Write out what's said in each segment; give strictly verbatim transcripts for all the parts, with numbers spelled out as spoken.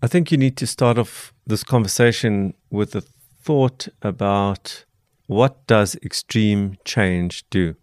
I think you need to start off this conversation with a thought about what does extreme change do?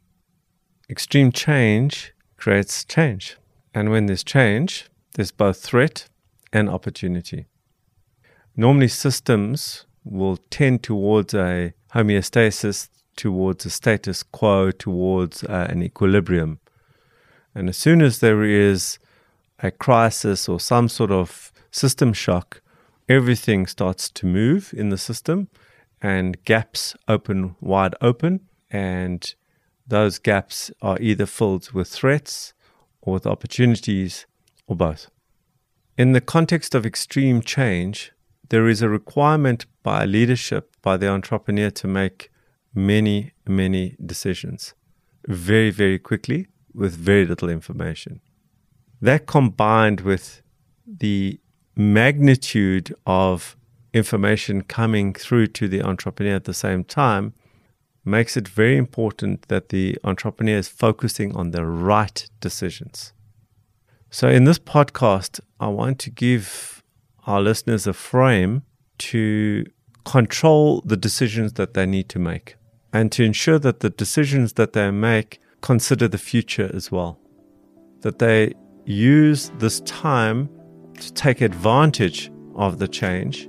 Extreme change creates change. And when there's change, there's both threat and opportunity. Normally systems will tend towards a homeostasis, towards a status quo, towards uh, an equilibrium. And as soon as there is a crisis or some sort of system shock, everything starts to move in the system and gaps open wide open, and those gaps are either filled with threats or with opportunities or both. In the context of extreme change, there is a requirement by leadership, by the entrepreneur, to make many, many decisions very, very quickly with very little information. That combined with the magnitude of information coming through to the entrepreneur at the same time makes it very important that the entrepreneur is focusing on the right decisions. So in this podcast, I want to give our listeners a frame to control the decisions that they need to make and to ensure that the decisions that they make consider the future as well. That they use this time to take advantage of the change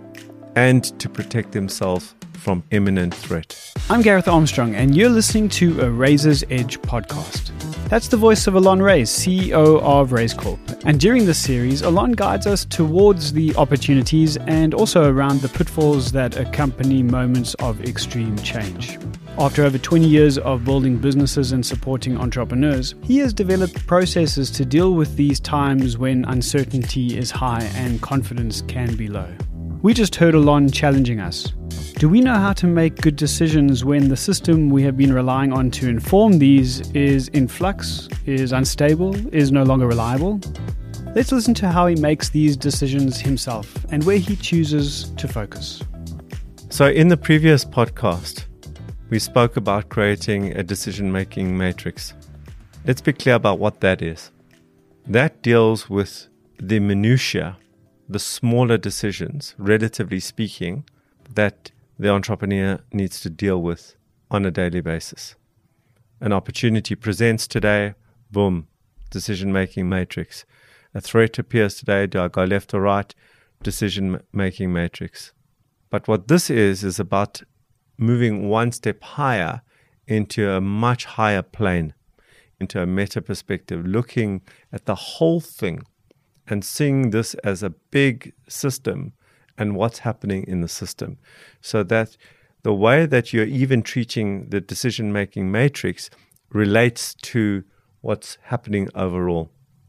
and to protect themselves from imminent threat. I'm Gareth Armstrong, and you're listening to a Razor's Edge podcast. That's the voice of Alon Reyes, C E O of Raise Corp. And during this series, Alon guides us towards the opportunities and also around the pitfalls that accompany moments of extreme change. After over twenty years of building businesses and supporting entrepreneurs, he has developed processes to deal with these times when uncertainty is high and confidence can be low. We just heard Alon challenging us. Do we know how to make good decisions when the system we have been relying on to inform these is in flux, is unstable, is no longer reliable? Let's listen to how he makes these decisions himself and where he chooses to focus. So in the previous podcast, we spoke about creating a decision-making matrix. Let's be clear about what that is. That deals with the minutiae, the smaller decisions, relatively speaking, that the entrepreneur needs to deal with on a daily basis. An opportunity presents today, boom, decision-making matrix. A threat appears today, do I go left or right? Decision-making matrix. But what this is, is about moving one step higher into a much higher plane, into a meta perspective, looking at the whole thing and seeing this as a big system and what's happening in the system, so that the way that you're even treating the decision-making matrix relates to what's happening overall.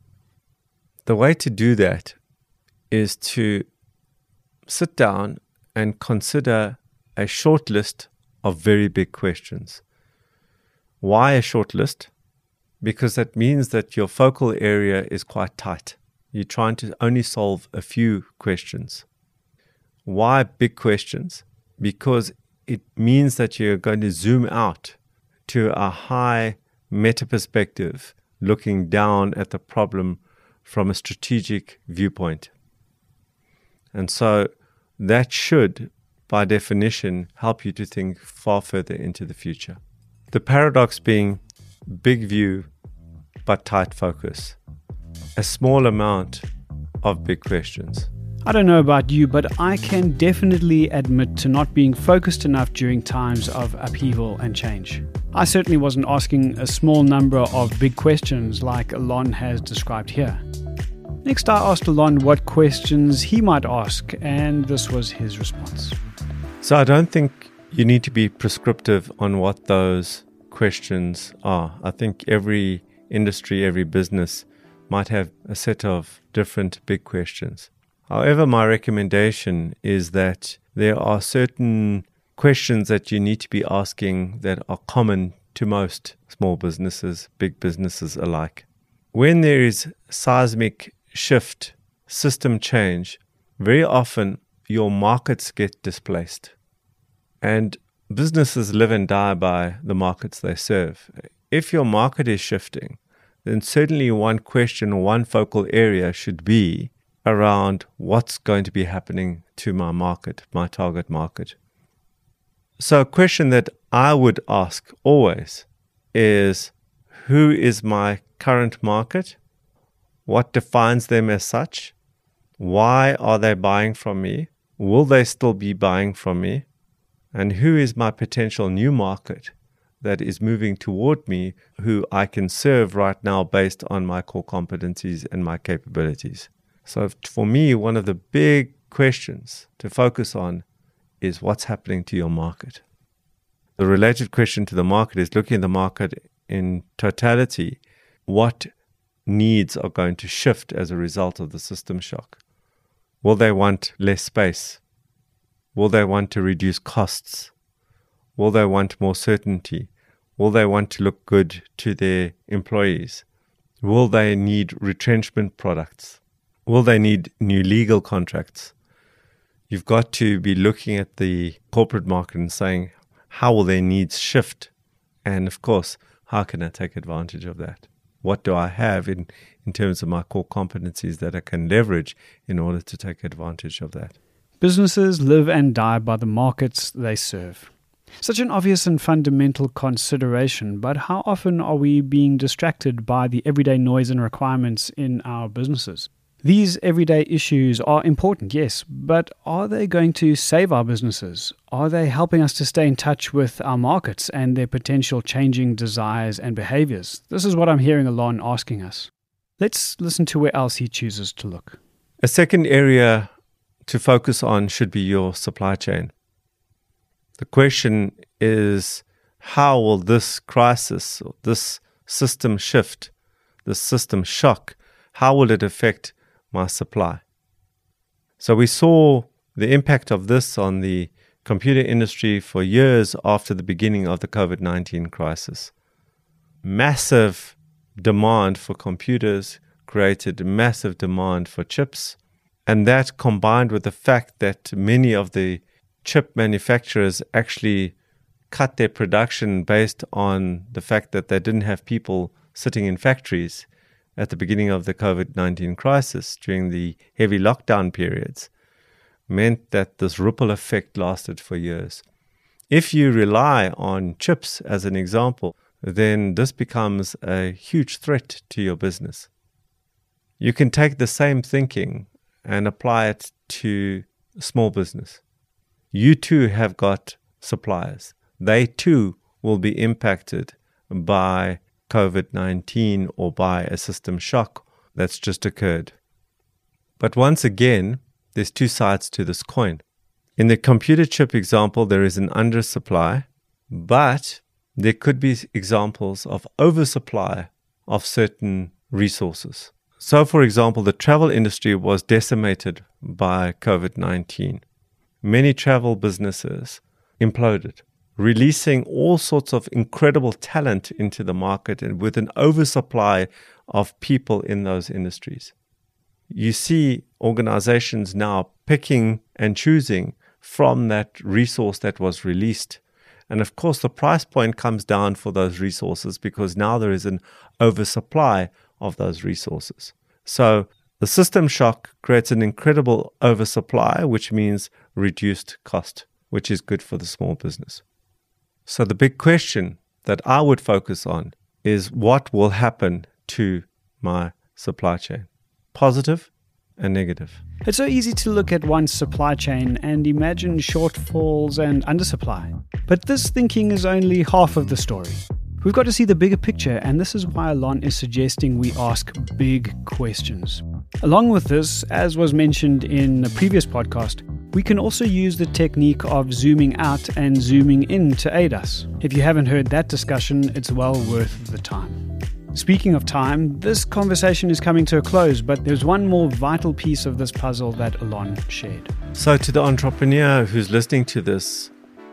The way to do that is to sit down and consider a short list of very big questions. Why a short list? Because that means that your focal area is quite tight. You're trying to only solve a few questions. Why big questions? Because it means that you're going to zoom out to a high meta perspective, looking down at the problem from a strategic viewpoint. And so that should, by definition, help you to think far further into the future. The paradox being big view, but tight focus. A small amount of big questions. I don't know about you, but I can definitely admit to not being focused enough during times of upheaval and change. I certainly wasn't asking a small number of big questions like Alon has described here. Next, I asked Alon what questions he might ask, and this was his response. So I don't think you need to be prescriptive on what those questions are. I think every industry, every business might have a set of different big questions. However, my recommendation is that there are certain questions that you need to be asking that are common to most small businesses, big businesses alike. When there is seismic shift, system change, very often your markets get displaced. And businesses live and die by the markets they serve. If your market is shifting, then certainly one question or one focal area should be, around what's going to be happening to my market, my target market. So a question that I would ask always is, who is my current market? What defines them as such? Why are they buying from me? Will they still be buying from me? And who is my potential new market that is moving toward me, who I can serve right now based on my core competencies and my capabilities? So for me, one of the big questions to focus on is what's happening to your market. The related question to the market is looking at the market in totality. What needs are going to shift as a result of the system shock? Will they want less space? Will they want to reduce costs? Will they want more certainty? Will they want to look good to their employees? Will they need retrenchment products? Will they need new legal contracts? You've got to be looking at the corporate market and saying, how will their needs shift? And of course, how can I take advantage of that? What do I have in, in terms of my core competencies that I can leverage in order to take advantage of that? Businesses live and die by the markets they serve. Such an obvious and fundamental consideration, but how often are we being distracted by the everyday noise and requirements in our businesses? These everyday issues are important, yes, but are they going to save our businesses? Are they helping us to stay in touch with our markets and their potential changing desires and behaviors? This is what I'm hearing Alon asking us. Let's listen to where else he chooses to look. A second area to focus on should be your supply chain. The question is, how will this crisis, or this system shift, this system shock, how will it affect my supply? So we saw the impact of this on the computer industry for years after the beginning of the COVID nineteen crisis. Massive demand for computers created massive demand for chips, and that combined with the fact that many of the chip manufacturers actually cut their production based on the fact that they didn't have people sitting in factories at the beginning of the COVID nineteen crisis during the heavy lockdown periods, meant that this ripple effect lasted for years. If you rely on chips as an example, then this becomes a huge threat to your business. You can take the same thinking and apply it to small business. You too have got suppliers. They too will be impacted by COVID nineteen or by a system shock that's just occurred. But once again, there's two sides to this coin. In the computer chip example, there is an undersupply, but there could be examples of oversupply of certain resources. So, for example, the travel industry was decimated by COVID nineteen. Many travel businesses imploded, releasing all sorts of incredible talent into the market and with an oversupply of people in those industries. You see organizations now picking and choosing from that resource that was released. And of course, the price point comes down for those resources because now there is an oversupply of those resources. So the system shock creates an incredible oversupply, which means reduced cost, which is good for the small business. So the big question that I would focus on is what will happen to my supply chain, positive and negative. It's so easy to look at one's supply chain and imagine shortfalls and undersupply. But this thinking is only half of the story. We've got to see the bigger picture, and this is why Alon is suggesting we ask big questions. Along with this, as was mentioned in a previous podcast, we can also use the technique of zooming out and zooming in to aid us. If you haven't heard that discussion, it's well worth the time. Speaking of time, this conversation is coming to a close, but there's one more vital piece of this puzzle that Alon shared. So to the entrepreneur who's listening to this,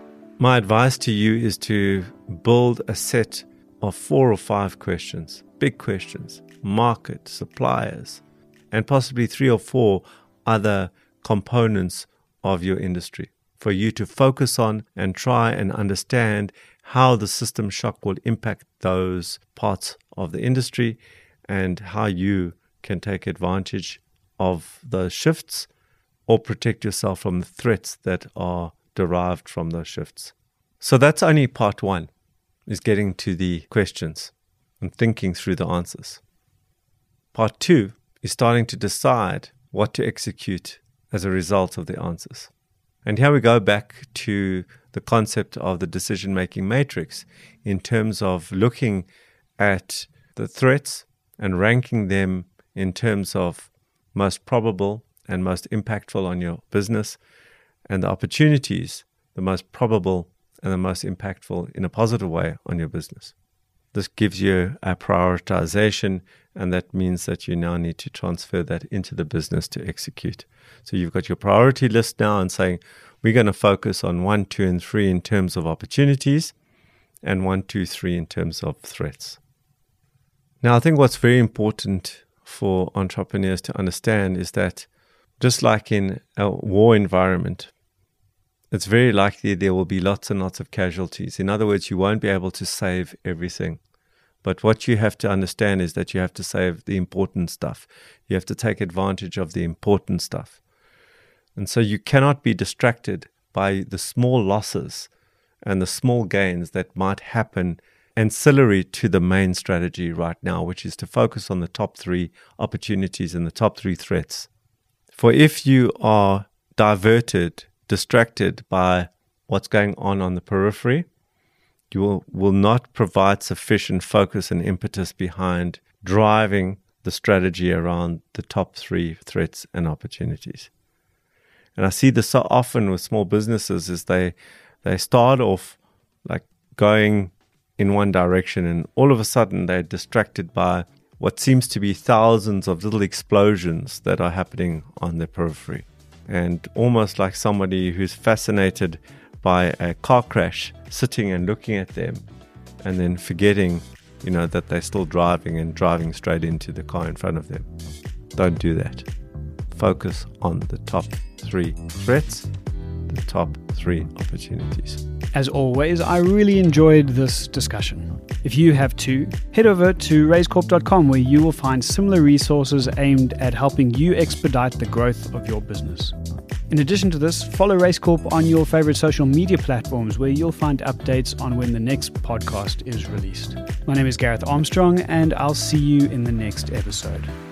my advice to you is to build a set of four or five questions, big questions, market, suppliers, and possibly three or four other components of your industry for you to focus on and try and understand how the system shock will impact those parts of the industry and how you can take advantage of those shifts or protect yourself from the threats that are derived from those shifts. So that's only part one, is getting to the questions and thinking through the answers. Part two is starting to decide what to execute as a result of the answers. And here we go back to the concept of the decision-making matrix in terms of looking at the threats and ranking them in terms of most probable and most impactful on your business, and the opportunities, the most probable and the most impactful in a positive way on your business. This gives you a prioritization, and that means that you now need to transfer that into the business to execute. So you've got your priority list now and saying, we're going to focus on one, two, and three in terms of opportunities, and one, two, three in terms of threats. Now, I think what's very important for entrepreneurs to understand is that just like in a war environment, it's very likely there will be lots and lots of casualties. In other words, you won't be able to save everything. But what you have to understand is that you have to save the important stuff. You have to take advantage of the important stuff. And so you cannot be distracted by the small losses and the small gains that might happen ancillary to the main strategy right now, which is to focus on the top three opportunities and the top three threats. For if you are diverted, distracted by what's going on on the periphery, you will, will not provide sufficient focus and impetus behind driving the strategy around the top three threats and opportunities. And I see this so often with small businesses is they they start off like going in one direction, and all of a sudden they're distracted by what seems to be thousands of little explosions that are happening on the periphery. And almost like somebody who's fascinated by a car crash, sitting and looking at them and then forgetting, you know, that they're still driving and driving straight into the car in front of them. Don't do that. Focus on the top three threats, the top three opportunities. As always, I really enjoyed this discussion. If you have too, head over to raise corp dot com where you will find similar resources aimed at helping you expedite the growth of your business. In addition to this, follow RaceCorp on your favorite social media platforms where you'll find updates on when the next podcast is released. My name is Gareth Armstrong, and I'll see you in the next episode.